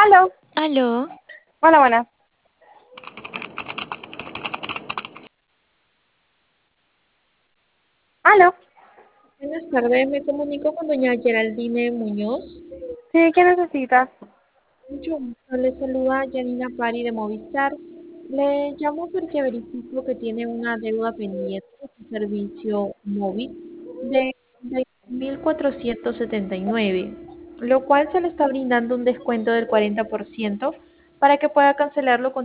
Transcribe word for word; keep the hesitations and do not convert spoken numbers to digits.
Aló, Aló, hola, buenas. Aló, Buenas tardes, me comunico con doña Geraldine Muñoz. sí, ¿qué necesitas? Mucho gusto, le saluda Janina Pari de Movistar. Le llamo porque verifico que tiene una deuda pendiente de su servicio móvil de mil cuatrocientos setenta y nueve, lo cual se le está brindando un descuento del cuarenta por ciento para que pueda cancelarlo con